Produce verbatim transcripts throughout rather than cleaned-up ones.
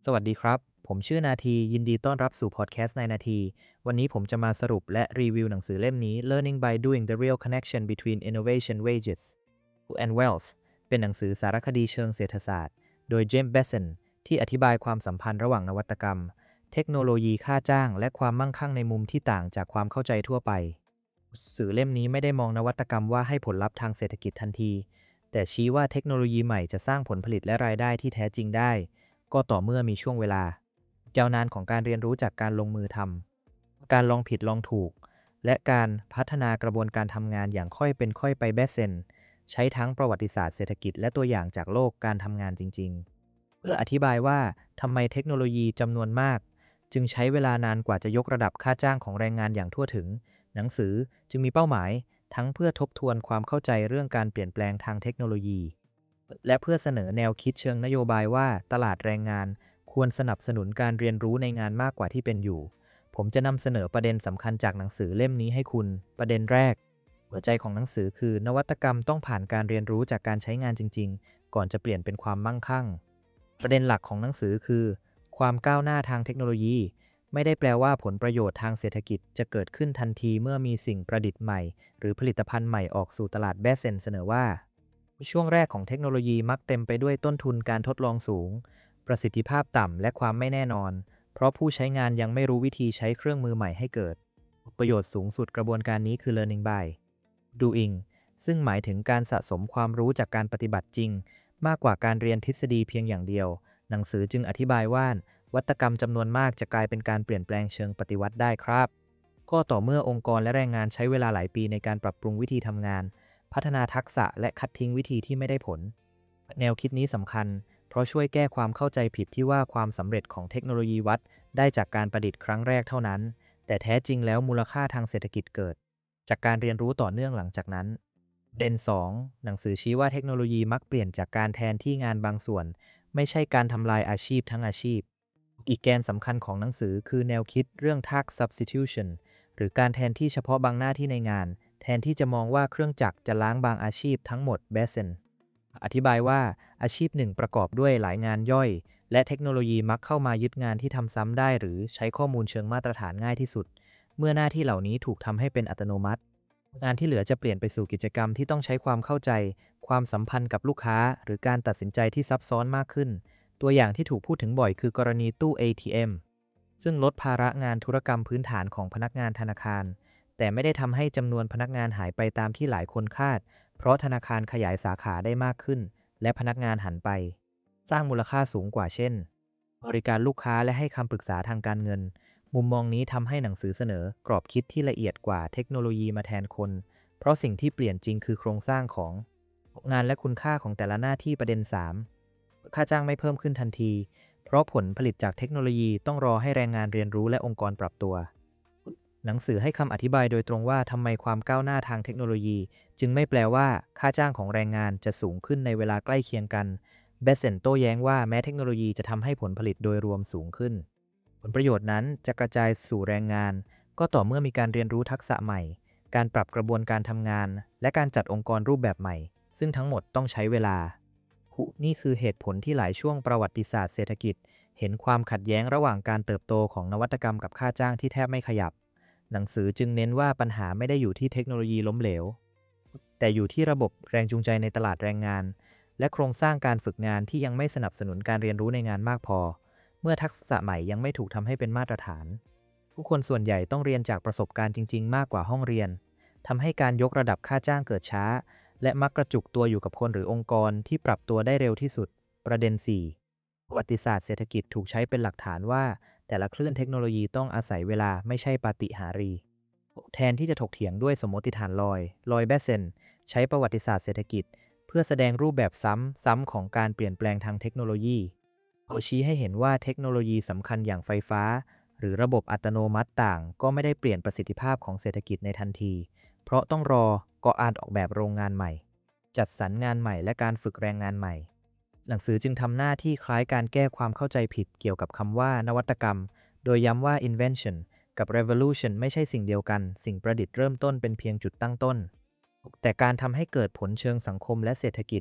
สวัสดีครับ ผมชื่อนาทียินดีต้อนรับสู่พอดแคสต์ในนาที วันนี้ผมจะมาสรุปและรีวิวหนังสือเล่มนี้ Learning by Doing: The Real Connection Between Innovation Wages and Wealth เป็นหนังสือสารคดีเชิงเศรษฐศาสตร์ โดยเจมส์เบสเซนที่อธิบายความสัมพันธ์ระหว่างนวัตกรรม เทคโนโลยีค่าจ้าง และความมั่งคั่งในมุมที่ต่างจากความเข้าใจทั่วไปหนังสือเล่มนี้ไม่ได้มองนวัตกรรมว่าให้ผลลัพธ์ทางเศรษฐกิจทันที แต่ชี้ว่าเทคโนโลยีใหม่จะสร้างผลผลิตและรายได้ที่แท้จริงได้ ก็ต่อเมื่อมีช่วงเวลายาวนานของการเรียนรู้จากการลงมือทำ การลองผิดลองถูก และการพัฒนากระบวนการทำงานอย่างค่อยเป็นค่อยไปแบสเซนใช้ทั้งประวัติศาสตร์เศรษฐกิจและตัวอย่างจากโลกการทำงานจริงๆ เพื่ออธิบายว่าทำไมเทคโนโลยีจำนวนมากจึงใช้เวลานานกว่าจะยกระดับค่าจ้างของแรงงานอย่างทั่วถึง หนังสือจึงมีเป้าหมายทั้งเพื่อทบทวนความเข้าใจเรื่องการเปลี่ยนแปลงทางเทคโนโลยี และเพื่อเสนอแนวคิดเชิงนโยบายว่าตลาดแรงงานควรสนับสนุนการเรียนรู้ในงานมากกว่าที่เป็นอยู่ ผมจะนำเสนอประเด็นสำคัญจากหนังสือเล่มนี้ให้คุณ ประเด็นแรก หัวใจของหนังสือคือนวัตกรรมต้องผ่านการเรียนรู้จากการใช้งานจริงๆ ก่อนจะเปลี่ยนเป็นความมั่งคั่ง ประเด็นหลักของหนังสือคือ ความก้าวหน้าทางเทคโนโลยี ไม่ได้แปลว่าผลประโยชน์ทางเศรษฐกิจจะเกิดขึ้นทันทีเมื่อมีสิ่งประดิษฐ์ใหม่หรือผลิตภัณฑ์ใหม่ออกสู่ตลาดแบสเซนเสนอว่าช่วงแรกของเทคโนโลยีมักเต็มไปด้วยต้นทุนการทดลองสูงประสิทธิภาพต่ำและความไม่แน่นอนเพราะผู้ใช้งานยังไม่รู้วิธีใช้เครื่องมือใหม่ให้เกิดประโยชน์สูงสุดกระบวนการนี้คือ learning by doing ซึ่งหมายถึงการสะสมความรู้จากการปฏิบัติจริงมากกว่าการเรียนทฤษฎีเพียงอย่างเดียวหนังสือจึงอธิบายว่าวัตกรรมจำนวนมากจะกลายเป็นการเปลี่ยนแปลงเชิงปฏิวัติได้ครับก็ต่อเมื่อองค์กรและแรงงานใช้เวลาหลายปีในการปรับปรุงวิธีทำงานพัฒนาทักษะและคัดทิ้งวิธีที่ไม่ได้ผลแนวคิดนี้สำคัญเพราะช่วยแก้ความเข้าใจผิดที่ว่าความสำเร็จของเทคโนโลยีวัดได้จากการประดิษฐ์ครั้งแรกเท่านั้นแต่แท้จริงแล้วมูลค่าทางเศรษฐกิจเกิดจากการเรียนรู้ต่อเนื่องหลังจากนั้นเด่นสองหนังสือชี้ว่าเทคโนโลยีมักเปลี่ยนจากการแทนที่งานบางส่วนไม่ใช่การทำลายอาชีพทั้งอาชีพอีกแกนสำคัญของหนังสือคือแนวคิดเรื่อง task substitution หรือการแทนที่เฉพาะบางหน้าที่ในงานแทนที่จะมองว่าเครื่องจักรจะล้างบางอาชีพทั้งหมดเบสเซนอธิบายว่าอาชีพหนึ่งประกอบด้วยหลายงานย่อยและเทคโนโลยีมักเข้ามายึดงานที่ทำซ้ำได้หรือใช้ข้อมูลเชิงมาตรฐานง่ายที่สุดเมื่อหน้าที่เหล่านี้ถูกทำให้เป็นอัตโนมัติงานที่เหลือจะเปลี่ยนไปสู่กิจกรรมที่ต้องใช้ความเข้าใจความสัมพันธ์กับลูกค้าหรือการตัดสินใจที่ซับซ้อนมากขึ้นตัวอย่างที่ถูกพูดถึงบ่อยคือกรณีตู้ เอ ที เอ็ม ซึ่งลดภาระงานธุรกรรมพื้นฐานของพนักงานธนาคารแต่ไม่ได้ทำให้จำนวนพนักงานหายไปตามที่หลายคนคาดเพราะธนาคารขยายสาขาได้มากขึ้นและพนักงานหันไปสร้างมูลค่าสูงกว่าเช่นบริการลูกค้าและให้คำปรึกษาทางการเงินมุมมองนี้ทำให้หนังสือเสนอกรอบคิดที่ละเอียดกว่าเทคโนโลยีมาแทนคนเพราะสิ่งที่เปลี่ยนจริงคือโครงสร้างของงานและคุณค่าของแต่ละหน้าที่ประเด็นสามค่าจ้างไม่เพิ่มขึ้นทันทีเพราะผลผลิตจากเทคโนโลยีต้องรอให้แรงงานเรียนรู้และองค์กรปรับตัวหนังสือให้คำอธิบายโดยตรงว่าทำไมความก้าวหน้าทางเทคโนโลยีจึงไม่แปลว่าค่าจ้างของแรงงานจะสูงขึ้นในเวลาใกล้เคียงกันเบสเซนโต้แย้งว่าแม้เทคโนโลยีจะทำให้ผลผลิตโดยรวมสูงขึ้นผลประโยชน์นั้นจะกระจายสู่แรงงานก็ต่อเมื่อมีการเรียนรู้ทักษะใหม่การปรับกระบวนการทำงานและการจัดองค์กรรูปแบบใหม่ซึ่งทั้งหมดต้องใช้เวลานี่คือเหตุผลที่หลายช่วงประวัติศาสตร์เศรษฐกิจเห็นความขัดแย้งระหว่างการเติบโตของนวัตกรรมกับค่าจ้างที่แทบไม่ขยับหนังสือจึงเน้นว่าปัญหาไม่ได้อยู่ที่เทคโนโลยีล้มเหลวแต่อยู่ที่ระบบแรงจูงใจในตลาดแรงงานและโครงสร้างการฝึกงานที่ยังไม่สนับสนุนการเรียนรู้ในงานมากพอเมื่อทักษะใหม่ยังไม่ถูกทำให้เป็นมาตรฐานผู้คนส่วนใหญ่ต้องเรียนจากประสบการณ์จริงๆมากกว่าห้องเรียนทำให้การยกระดับค่าจ้างเกิดช้าและมักกระจุกตัวอยู่กับคนหรือองค์กรที่ปรับตัวได้เร็วที่สุดประเด็นสี่ประวัติศาสตร์เศรษฐกิจถูกใช้เป็นหลักฐานว่าแต่ละคลื่นเทคโนโลยีต้องอาศัยเวลาไม่ใช่ปาฏิหาริย์แทนที่จะถกเถียงด้วยสมมติฐานลอยลอยแบสเซนใช้ประวัติศาสตร์เศรษฐกิจเพื่อแสดงรูปแบบซ้ำๆของการเปลี่ยนแปลงทางเทคโนโลยีเขาชี้ให้เห็นว่าเทคโนโลยีสำคัญอย่างไฟฟ้าหรือระบบอัตโนมัติต่างก็ไม่ได้เปลี่ยนประสิทธิภาพของเศรษฐกิจในทันทีเพราะต้องรอก่อการออกแบบโรงงานใหม่จัดสรรงานใหม่และการฝึกแรงงานใหม่หนังสือจึงทำหน้าที่คล้ายการแก้ความเข้าใจผิดเกี่ยวกับคำว่านวัตกรรมโดยย้ำว่า invention กับ revolution ไม่ใช่สิ่งเดียวกันสิ่งประดิษฐ์เริ่มต้นเป็นเพียงจุดตั้งต้นแต่การทำให้เกิดผลเชิงสังคมและเศรษฐกิจ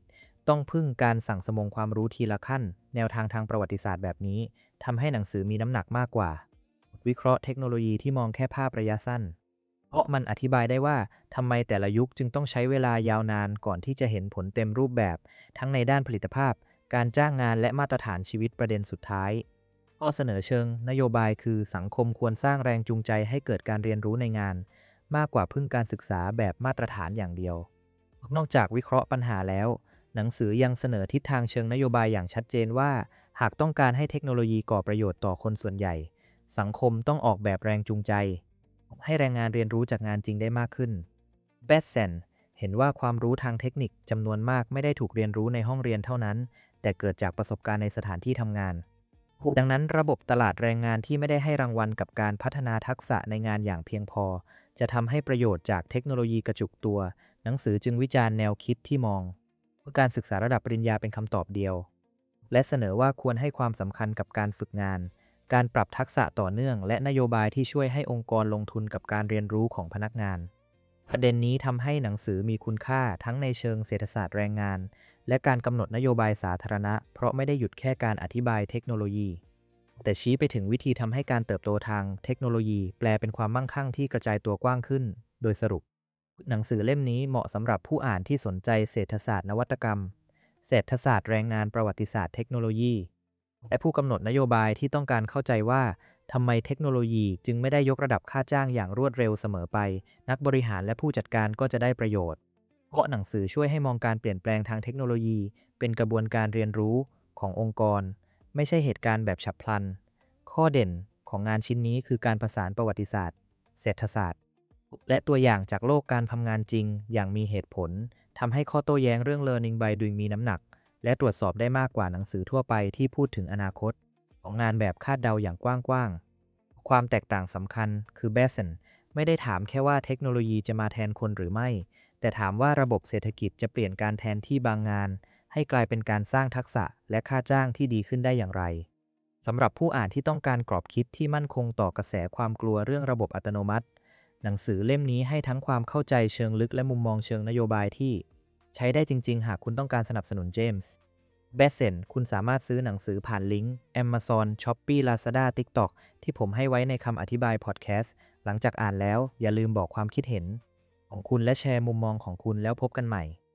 ต้องพึ่งการสั่งสมงความรู้ทีละขั้นแนวทางทางประวัติศาสตร์แบบนี้ทำให้หนังสือมีน้ำหนักมากกว่าวิเคราะห์เทคโนโลยีที่มองแค่ภาพระยะสั้นเพราะมันอธิบายได้ว่าทำไมแต่ละยุคจึงต้องใช้เวลายาวนานก่อนที่จะเห็นผลเต็มรูปแบบทั้งในด้านผลิตภาพการจ้างงานและมาตรฐานชีวิตประเด็นสุดท้ายข้อเสนอเชิงนโยบายคือสังคมควรสร้างแรงจูงใจให้เกิดการเรียนรู้ในงานมากกว่าพึ่งการศึกษาแบบมาตรฐานอย่างเดียวนอกจากวิเคราะห์ปัญหาแล้วหนังสือยังเสนอทิศทางเชิงนโยบายอย่างชัดเจนว่าหากต้องการให้เทคโนโลยีก่อประโยชน์ต่อคนส่วนใหญ่สังคมต้องออกแบบแรงจูงใจให้แรงงานเรียนรู้จากงานจริงได้มากขึ้นเบสเซนเห็นว่าความรู้ทางเทคนิคจำนวนมากไม่ได้ถูกเรียนรู้ในห้องเรียนเท่านั้นแต่เกิดจากประสบการณ์ในสถานที่ทำงานดังนั้นระบบตลาดแรงงานที่ไม่ได้ให้รางวัลกับการพัฒนาทักษะในงานอย่างเพียงพอจะทำให้ประโยชน์จากเทคโนโลยีกระจุกตัวหนังสือจึงวิจารณ์แนวคิดที่มองว่าการศึกษาระดับปริญญาเป็นคำตอบเดียวและเสนอว่าควรให้ความสำคัญกับการฝึกงานการปรับทักษะต่อเนื่องและนโยบายที่ช่วยให้องค์กรลงทุนกับการเรียนรู้ของพนักงานประเด็นนี้ทำให้หนังสือมีคุณค่าทั้งในเชิงเศรษฐศาสตร์แรงงานและการกำหนดนโยบายสาธารณะเพราะไม่ได้หยุดแค่การอธิบายเทคโนโลยีแต่ชี้ไปถึงวิธีทำให้การเติบโตทางเทคโนโลยีแปลเป็นความมั่งคั่งที่กระจายตัวกว้างขึ้นโดยสรุปหนังสือเล่มนี้เหมาะสำหรับผู้อ่านที่สนใจเศรษฐศาสตร์นวัตกรรมเศรษฐศาสตร์แรงงานประวัติศาสตร์เทคโนโลยีและผู้กำหนดนโยบายที่ต้องการเข้าใจว่าทำไมเทคโนโลยีจึงไม่ได้ยกระดับค่าจ้างอย่างรวดเร็วเสมอไปนักบริหารและผู้จัดการก็จะได้ประโยชน์เพราะหนังสือช่วยให้มองการเปลี่ยนแปลงทางเทคโนโลยีเป็นกระบวนการเรียนรู้ขององค์กรไม่ใช่เหตุการณ์แบบฉับพลันข้อเด่นของงานชิ้นนี้คือการผสานประวัติศาสตร์เศรษฐศาสตร์และตัวอย่างจากโลกการทำงานจริงอย่างมีเหตุผลทำให้ข้อโต้แย้งเรื่อง learning by doing มีน้ำหนักและตรวจสอบได้มากกว่าหนังสือทั่วไปที่พูดถึงอนาคตของงานแบบคาดเดาอย่างกว้างๆความแตกต่างสำคัญคือเบสเซนไม่ได้ถามแค่ว่าเทคโนโลยีจะมาแทนคนหรือไม่แต่ถามว่าระบบเศรษฐกิจจะเปลี่ยนการแทนที่บางงานให้กลายเป็นการสร้างทักษะและค่าจ้างที่ดีขึ้นได้อย่างไรสำหรับผู้อ่านที่ต้องการกรอบคิดที่มั่นคงต่อกระแสความกลัวเรื่องระบบอัตโนมัติหนังสือเล่มนี้ให้ทั้งความเข้าใจเชิงลึกและมุมมองเชิงนโยบายที่ใช้ได้จริงๆหากคุณต้องการสนับสนุนเจมส์เบสเซนคุณสามารถซื้อหนังสือผ่านลิงก์ Amazon Shopee Lazada TikTok ที่ผมให้ไว้ในคำอธิบายพอดแคสต์หลังจากอ่านแล้วอย่าลืมบอกความคิดเห็นของคุณและแชร์มุมมองของคุณแล้วพบกันใหม่